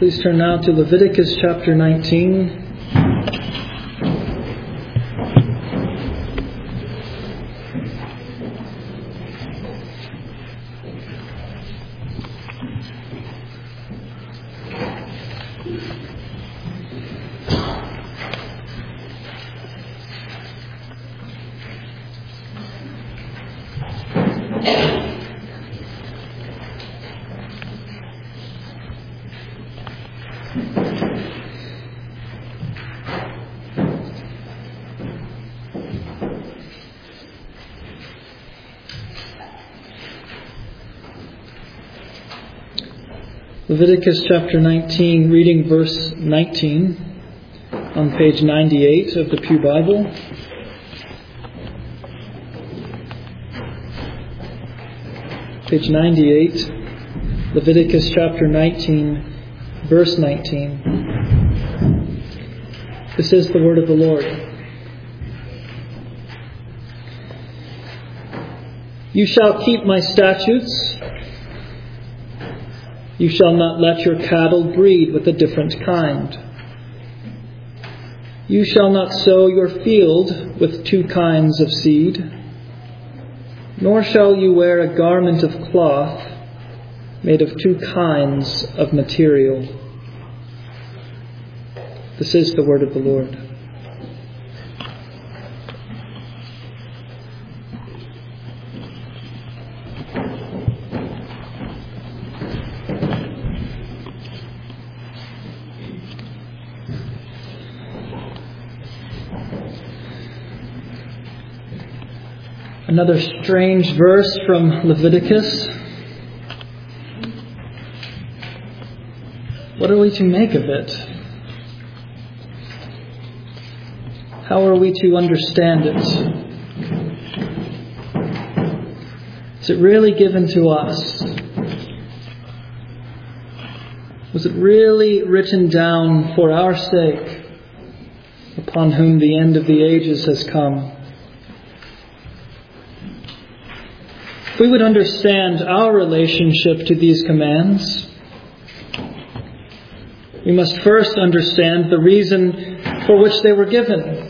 Please turn now to Leviticus chapter 19. Leviticus chapter 19, reading verse 19 on page 98 of the Pew Bible. Page 98, Leviticus chapter 19, verse 19. This is the word of the Lord. You shall keep my statutes. You shall not let your cattle breed with a different kind. You shall not sow your field with two kinds of seed, nor shall you wear a garment of cloth made of two kinds of material. This is the word of the Lord. Another strange verse from Leviticus. What are we to make of it? How are we to understand it? Is it really given to us? Was it really written down for our sake, upon whom the end of the ages has come? If we would understand our relationship to these commands, we must first understand the reason for which they were given,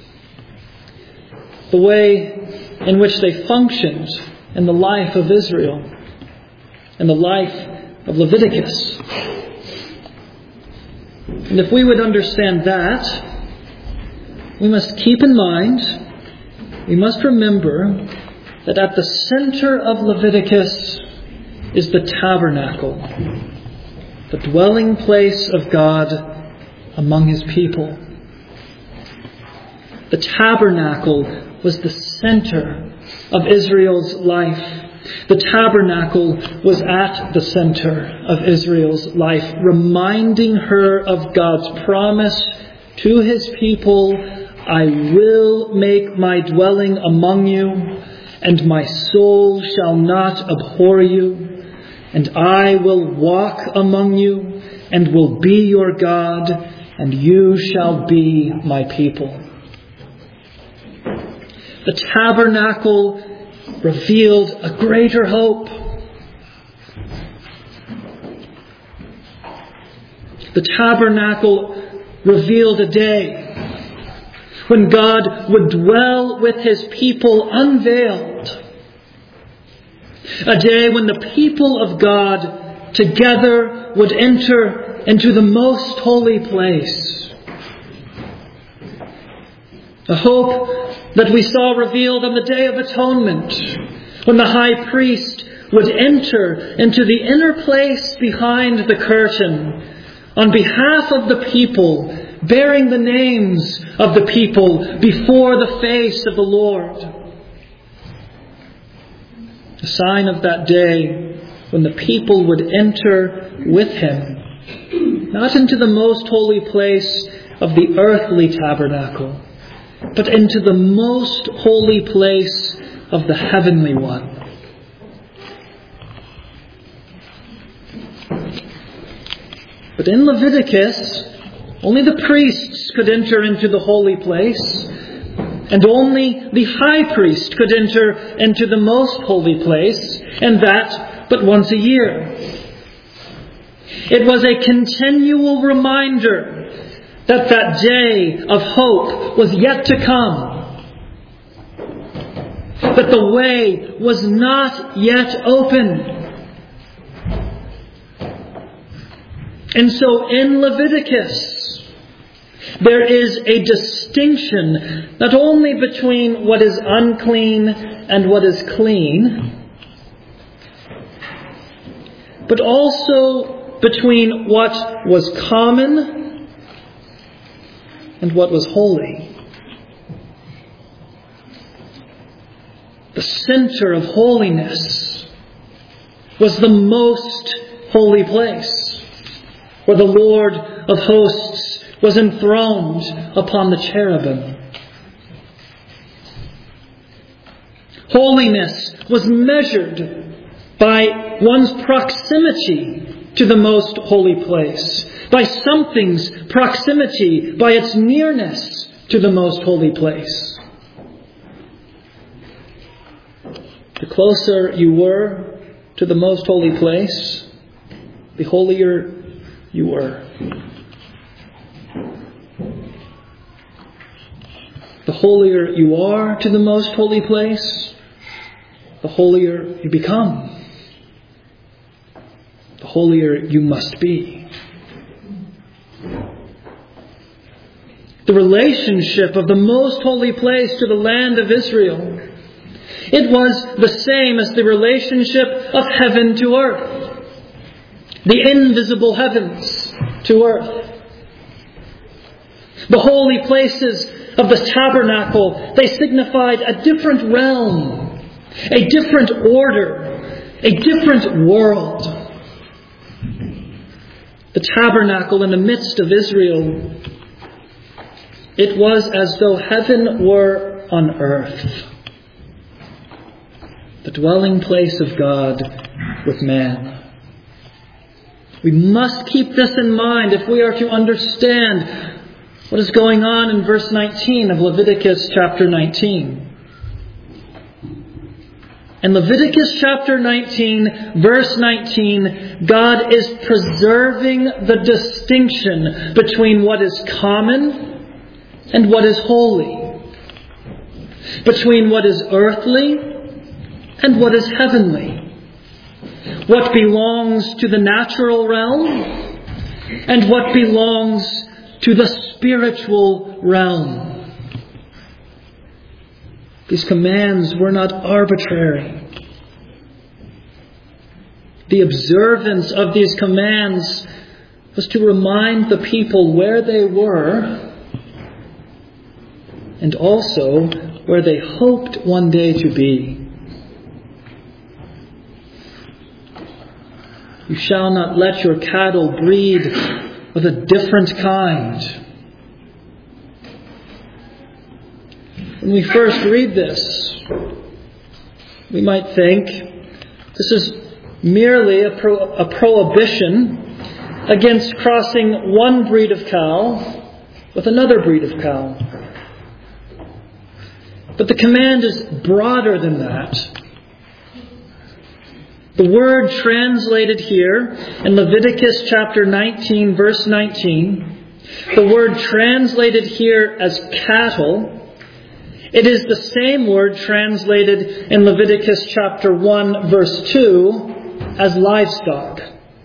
the way in which they functioned in the life of Israel, in the life of Leviticus. And if we would understand that, we must keep in mind, we must remember that at the center of Leviticus is the tabernacle, the dwelling place of God among His people. The tabernacle was the center of Israel's life. The tabernacle was at the center of Israel's life, reminding her of God's promise to His people, I will make my dwelling among you, and my soul shall not abhor you, and I will walk among you, and will be your God, and you shall be my people. The tabernacle revealed a greater hope. The tabernacle revealed a day when God would dwell with His people unveiled. A day when the people of God together would enter into the most holy place. A hope that we saw revealed on the Day of Atonement, when the high priest would enter into the inner place behind the curtain on behalf of the people, bearing the names of the people before the face of the Lord. A sign of that day when the people would enter with Him, not into the most holy place of the earthly tabernacle, but into the most holy place of the heavenly one. But in Leviticus, only the priests could enter into the holy place, and only the high priest could enter into the most holy place, and that but once a year. It was a continual reminder that that day of hope was yet to come. That the way was not yet open. And so in Leviticus, there is a distinction not only between what is unclean and what is clean, but also between what was common and what was holy. The center of holiness was the most holy place, where the Lord of hosts was enthroned upon the cherubim. Holiness was measured by one's proximity to the most holy place, by something's proximity, by its nearness to the most holy place. The closer you were to the most holy place, the holier you were. The holier you are to the most holy place, the holier you become. The holier you must be. The relationship of the most holy place to the land of Israel, it was the same as the relationship of heaven to earth. The invisible heavens to earth. The holy places of the tabernacle, they signified a different realm, a different order, a different world. The tabernacle in the midst of Israel, it was as though heaven were on earth. The dwelling place of God with man. We must keep this in mind if we are to understand what is going on in verse 19 of Leviticus chapter 19. In Leviticus chapter 19, verse 19, God is preserving the distinction between what is common and what is holy, between what is earthly and what is heavenly, what belongs to the natural realm and what belongs to the spiritual realm. These commands were not arbitrary. The observance of these commands was to remind the people where they were and also where they hoped one day to be. You shall not let your cattle breed of a different kind. When we first read this, we might think this is merely a prohibition against crossing one breed of cow with another breed of cow. But the command is broader than that. The word translated here in Leviticus chapter 19, verse 19, the word translated here as cattle, it is the same word translated in Leviticus chapter 1, verse 2 as livestock.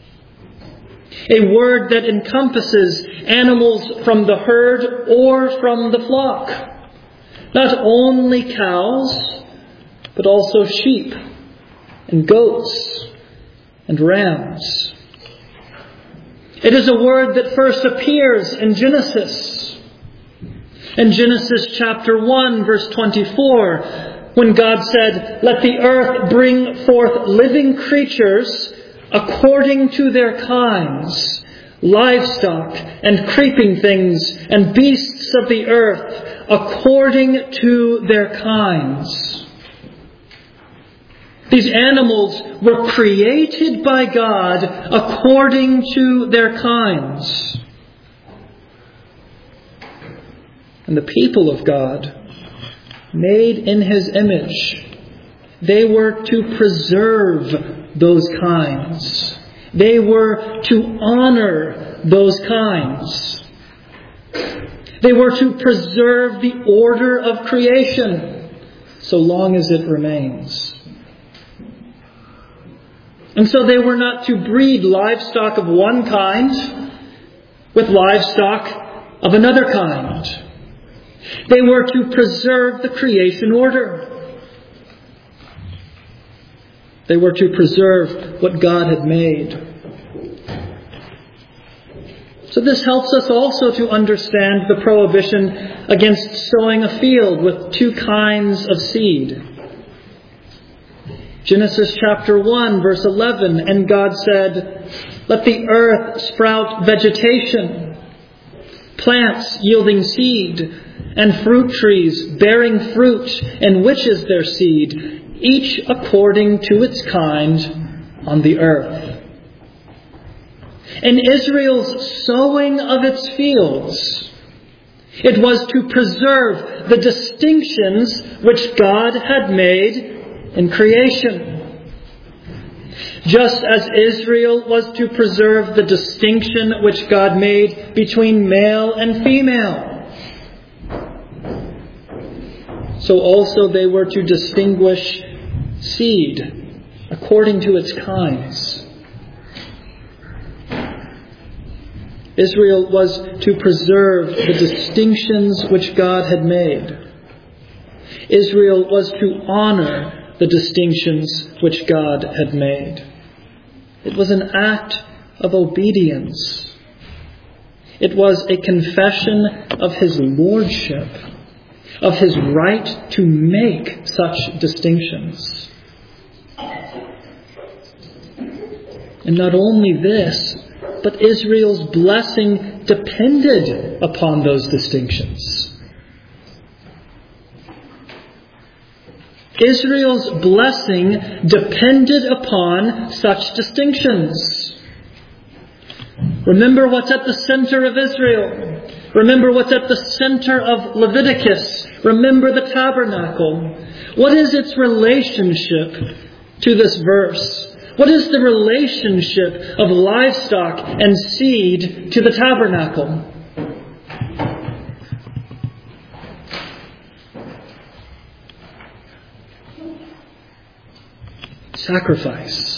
A word that encompasses animals from the herd or from the flock. Not only cows, but also sheep and goats and rams. It is a word that first appears in Genesis. In Genesis chapter 1, verse 24, when God said, "Let the earth bring forth living creatures according to their kinds, livestock and creeping things and beasts of the earth according to their kinds." These animals were created by God according to their kinds. And the people of God, made in His image, they were to preserve those kinds. They were to honor those kinds. They were to preserve the order of creation so long as it remains. And so they were not to breed livestock of one kind with livestock of another kind. They were to preserve the creation order. They were to preserve what God had made. So this helps us also to understand the prohibition against sowing a field with two kinds of seed. Genesis chapter 1, verse 11, and God said, "Let the earth sprout vegetation, plants yielding seed, and fruit trees bearing fruit, and which is their seed, each according to its kind on the earth." In Israel's sowing of its fields, it was to preserve the distinctions which God had made in creation. Just as Israel was to preserve the distinction which God made between male and female, so also they were to distinguish seed according to its kinds. Israel was to preserve the distinctions which God had made. Israel was to honor the distinctions which God had made. It was an act of obedience. It was a confession of His lordship, of His right to make such distinctions. And not only this, but Israel's blessing depended upon those distinctions. Israel's blessing depended upon such distinctions. Remember what's at the center of Israel. Remember what's at the center of Leviticus. Remember the tabernacle. What is its relationship to this verse? What is the relationship of livestock and seed to the tabernacle? Sacrifice.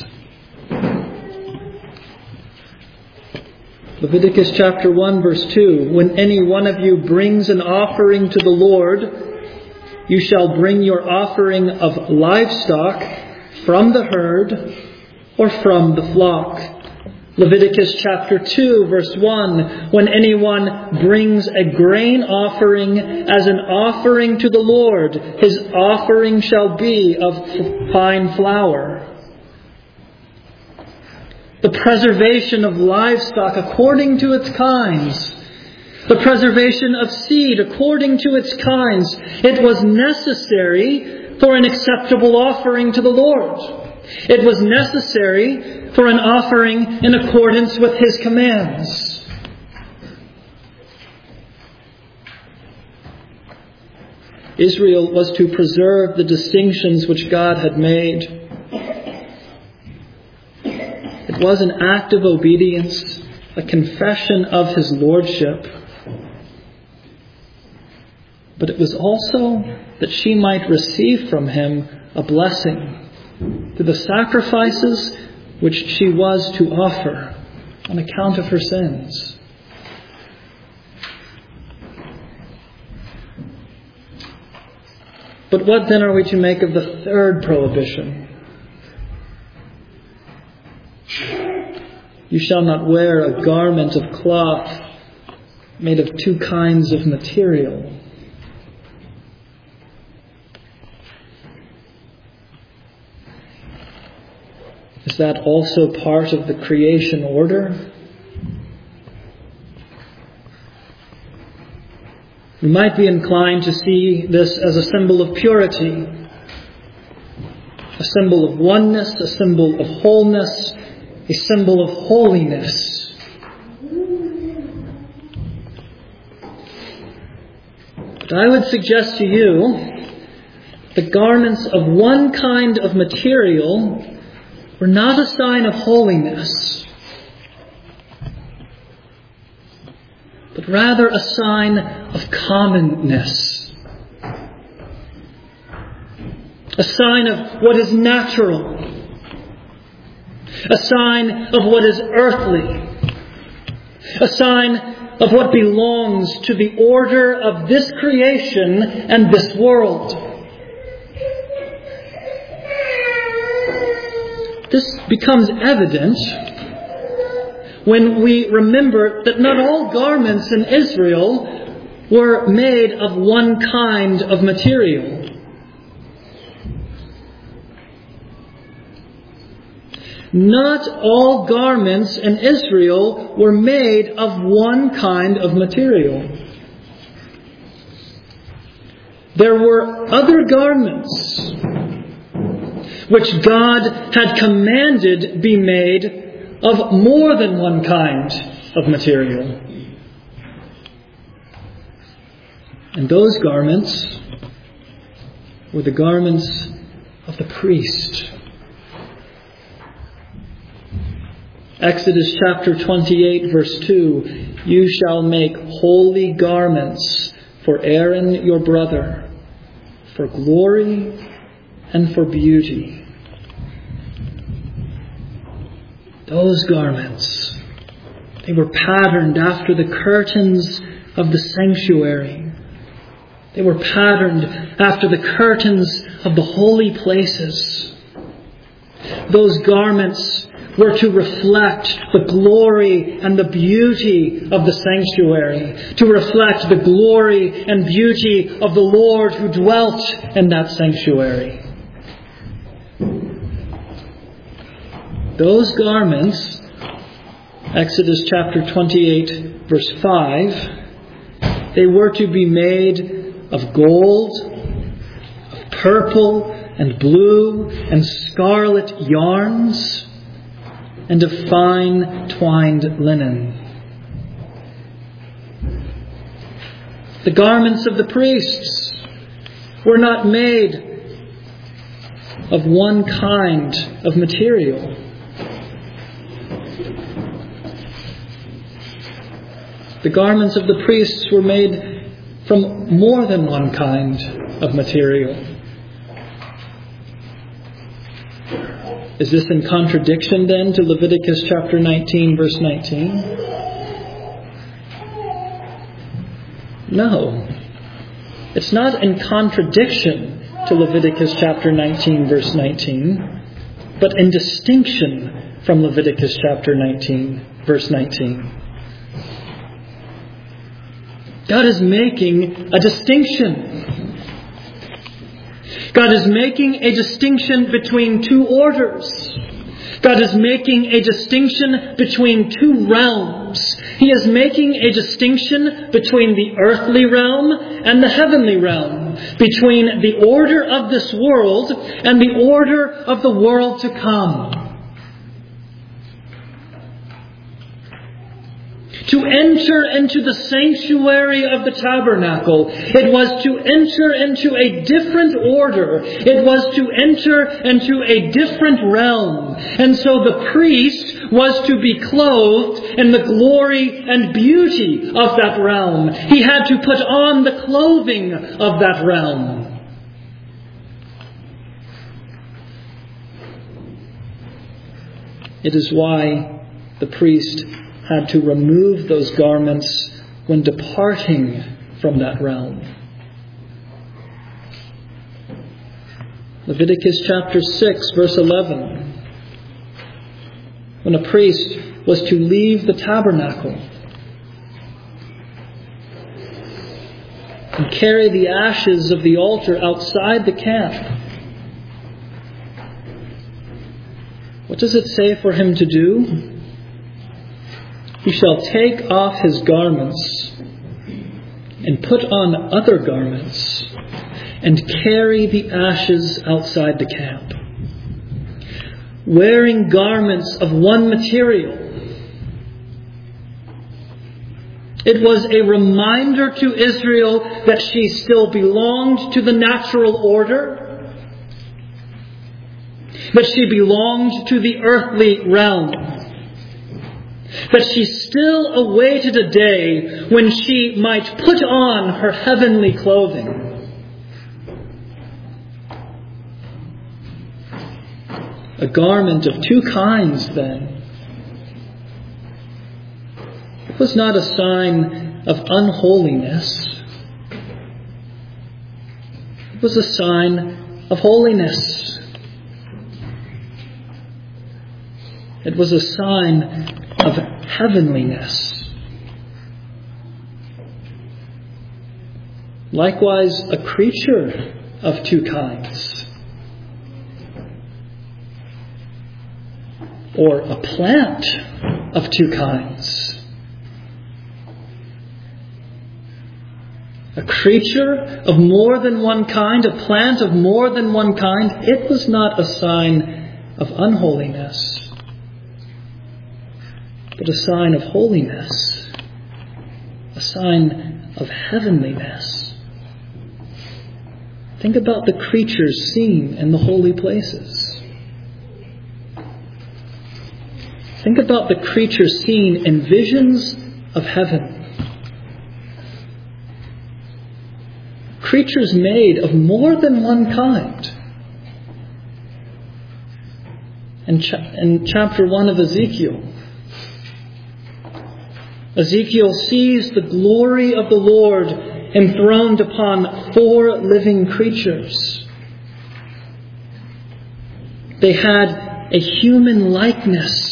Leviticus chapter 1, verse 2. When any one of you brings an offering to the Lord, you shall bring your offering of livestock from the herd or from the flock. Leviticus chapter 2, verse 1. When anyone brings a grain offering as an offering to the Lord, his offering shall be of fine flour. The preservation of livestock according to its kinds. The preservation of seed according to its kinds. It was necessary for an acceptable offering to the Lord. It was necessary for an offering in accordance with His commands. Israel was to preserve the distinctions which God had made. It was an act of obedience, a confession of His lordship. But it was also that she might receive from Him a blessing through the sacrifices which she was to offer on account of her sins. But what then are we to make of the third prohibition? You shall not wear a garment of cloth made of two kinds of material. Is that also part of the creation order? We might be inclined to see this as a symbol of purity, a symbol of oneness, a symbol of wholeness, a symbol of holiness. But I would suggest to you the garments of one kind of material were not a sign of holiness. but rather a sign of commonness. A sign of what is natural. A sign of what is earthly. A sign of what belongs to the order of this creation and this world. This becomes evident when we remember that not all garments in Israel were made of one kind of material. Not all garments in Israel were made of one kind of material. There were other garments which God had commanded be made of more than one kind of material. And those garments were the garments of the priest. Exodus chapter 28 verse 2, "You shall make holy garments for Aaron your brother, for glory and for beauty." Those garments, they were patterned after the curtains of the sanctuary. They were patterned after the curtains of the holy places. Those garments were to reflect the glory and the beauty of the sanctuary, to reflect the glory and beauty of the Lord who dwelt in that sanctuary. Those garments, Exodus chapter 28 verse 5, they were to be made of gold, of purple and blue and scarlet yarns, and of fine twined linen. The garments of the priests were not made of one kind of material. The garments of the priests were made from more than one kind of material. Is this in contradiction then to Leviticus chapter 19 verse 19? No. It's not in contradiction to Leviticus chapter 19 verse 19, but in distinction from Leviticus chapter 19 verse 19. God is making a distinction. God is making a distinction between two orders. God is making a distinction between two realms. He is making a distinction between the earthly realm and the heavenly realm, between the order of this world and the order of the world to come. To enter into the sanctuary of the tabernacle, it was to enter into a different order. It was to enter into a different realm. And so the priest was to be clothed in the glory and beauty of that realm. He had to put on the clothing of that realm. It is why the priest had to remove those garments when departing from that realm. Leviticus chapter 6 verse 11. When a priest was to leave the tabernacle and carry the ashes of the altar outside the camp, what does it say for him to do? He shall take off his garments and put on other garments and carry the ashes outside the camp. Wearing garments of one material, it was a reminder to Israel that she still belonged to the natural order, that she belonged to the earthly realm. That she still awaited a day when she might put on her heavenly clothing. A garment of two kinds, then. It was not a sign of unholiness. It was a sign of holiness. It was a sign of heavenliness. Likewise, a creature of two kinds. Or a plant of two kinds. A creature of more than one kind, a plant of more than one kind, it was not a sign of unholiness, but a sign of holiness, a sign of heavenliness. Think about the creatures seen in the holy places. Think about the creatures seen in visions of heaven. Creatures made of more than one kind. In chapter 1 of Ezekiel, Ezekiel sees the glory of the Lord enthroned upon 4 living creatures. They had a human likeness,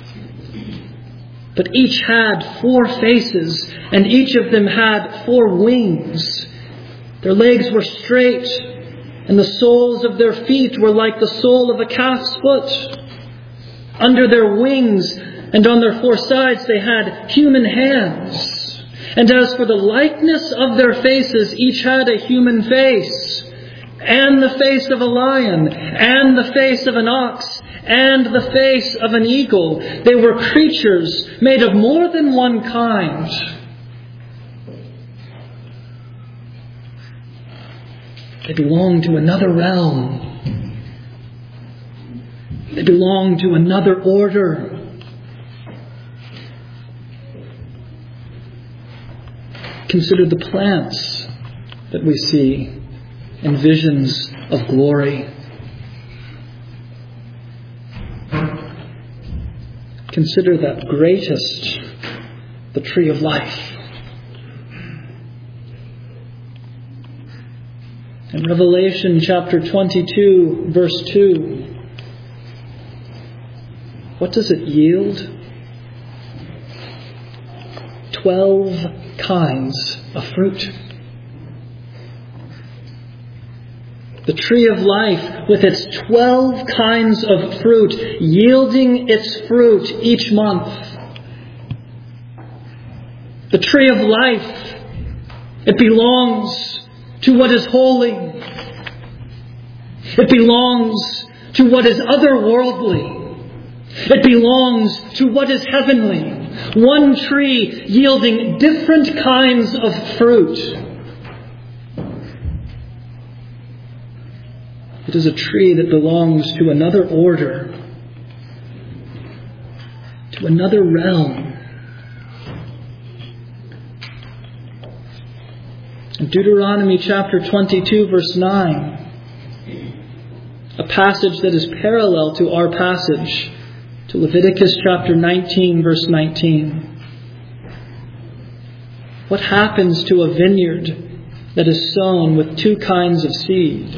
but each had 4 faces, and each of them had 4 wings. Their legs were straight, and the soles of their feet were like the sole of a calf's foot. Under their wings and on their 4 sides they had human hands. And as for the likeness of their faces, each had a human face, and the face of a lion, and the face of an ox, and the face of an eagle. They were creatures made of more than one kind. They belong to another realm. They belong to another order. Consider the plants that we see in visions of glory. Consider that greatest, the tree of life. In Revelation chapter 22, verse 2, what does it yield? 12 kinds of fruit. The tree of life with its 12 kinds of fruit, yielding its fruit each month. The tree of life, it belongs to what is holy. It belongs to what is otherworldly. It belongs to what is heavenly. One tree yielding different kinds of fruit. It is a tree that belongs to another order, to another realm. In Deuteronomy chapter 22, verse 9, a passage that is parallel to our passage, to Leviticus chapter 19, verse 19. What happens to a vineyard that is sown with 2 kinds of seed?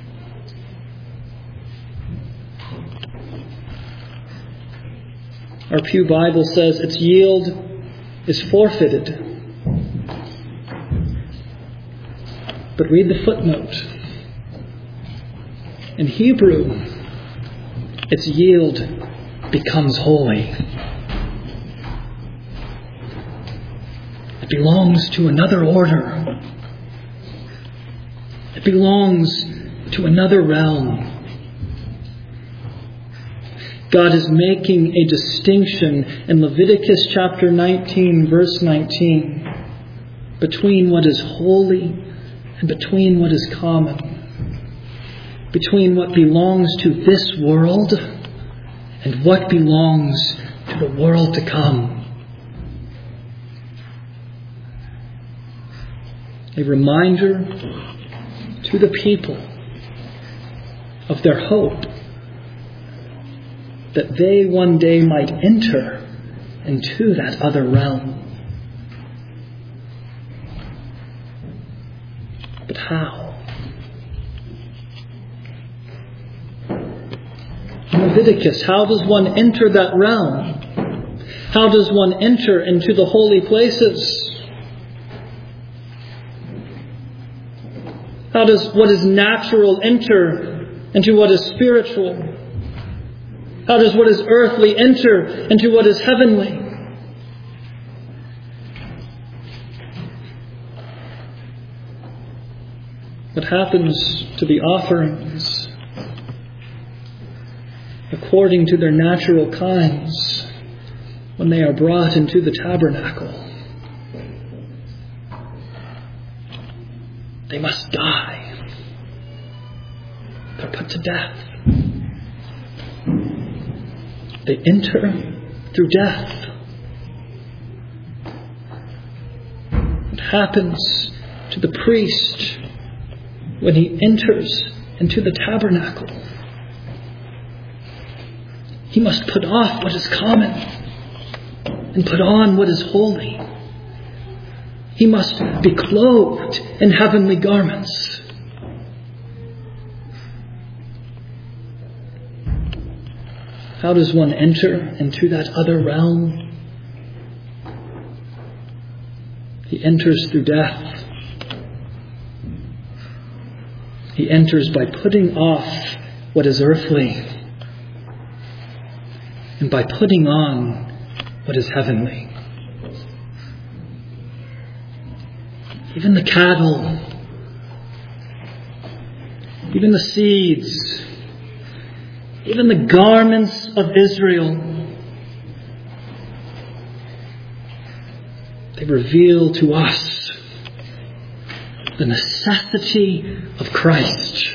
Our Pew Bible says its yield is forfeited. But read the footnote. In Hebrew, its yield becomes holy. It belongs to another order. It belongs to another realm. God is making a distinction in Leviticus chapter 19, verse 19, between what is holy and between what is common, between what belongs to this world and what belongs to the world to come. A reminder to the people of their hope that they one day might enter into that other realm. But how? In Leviticus, how does one enter that realm? How does one enter into the holy places? How does what is natural enter into what is spiritual? How does what is earthly enter into what is heavenly? What happens to the offerings according to their natural kinds when they are brought into the tabernacle? They must die. They're put to death. They enter through death. What happens to the priest when he enters into the tabernacle? He must put off what is common and put on what is holy. He must be clothed in heavenly garments. How does one enter into that other realm? He enters through death. He enters by putting off what is earthly and by putting on what is heavenly. Even the cattle, even the seeds, even the garments of Israel, they reveal to us the necessity of Christ,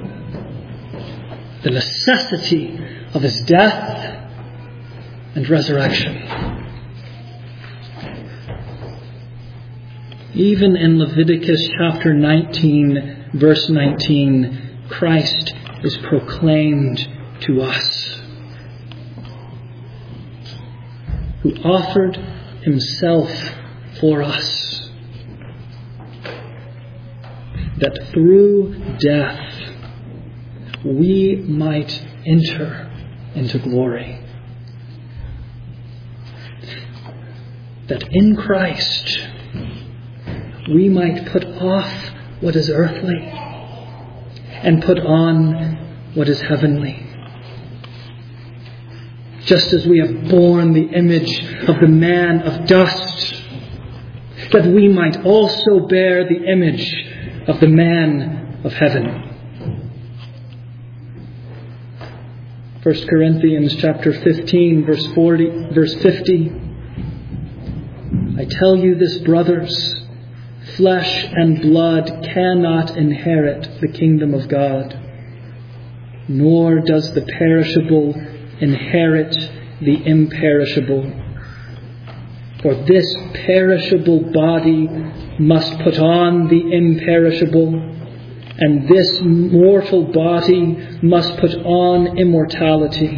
the necessity of His death and resurrection. Even in Leviticus chapter 19, verse 19, Christ is proclaimed to us, who offered Himself for us, that through death we might enter into glory. That in Christ we might put off what is earthly and put on what is heavenly. Just as we have borne the image of the man of dust, that we might also bear the image of the man of heaven. 1 Corinthians chapter 15, verse 50. I tell you this, brothers, flesh and blood cannot inherit the kingdom of God, nor does the perishable inherit the imperishable. For this perishable body must put on the imperishable, and this mortal body must put on immortality.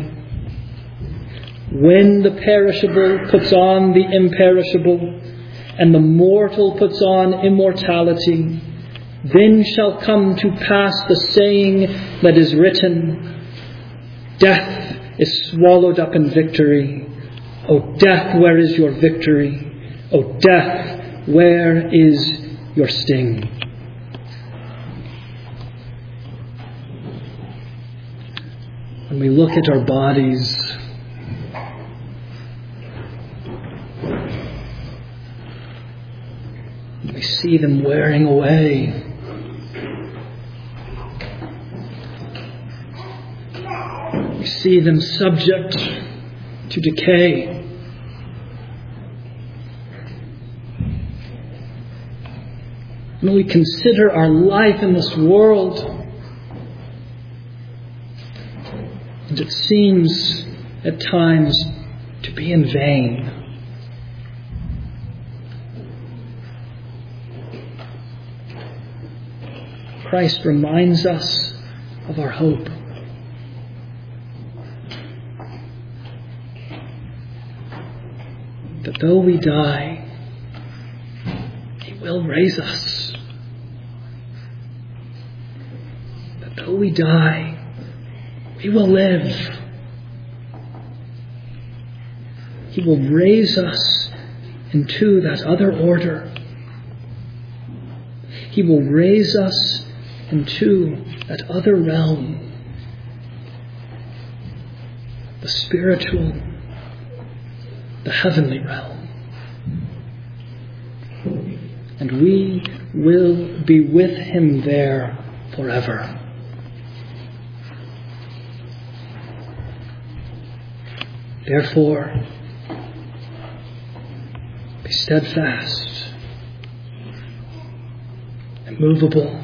When the perishable puts on the imperishable, and the mortal puts on immortality, then shall come to pass the saying that is written, Death is swallowed up in victory. O death, where is your victory? O death, where is your sting? When we look at our bodies, we see them wearing away. We see them subject to decay. When we consider our life in this world, and it seems at times to be in vain. Christ reminds us of our hope. That though we die, He will raise us. That though we die, we will live. He will raise us into that other order. He will raise us into that other realm, the spiritual, the heavenly realm. And we will be with Him there forever. Therefore, be steadfast, immovable,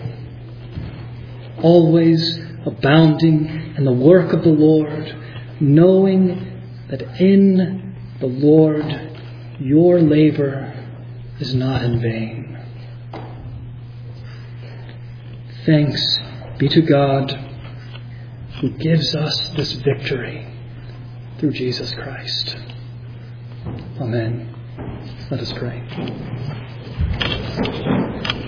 always abounding in the work of the Lord, knowing that in the Lord your labor is not in vain. Thanks be to God who gives us this victory through Jesus Christ. Amen. Let us pray.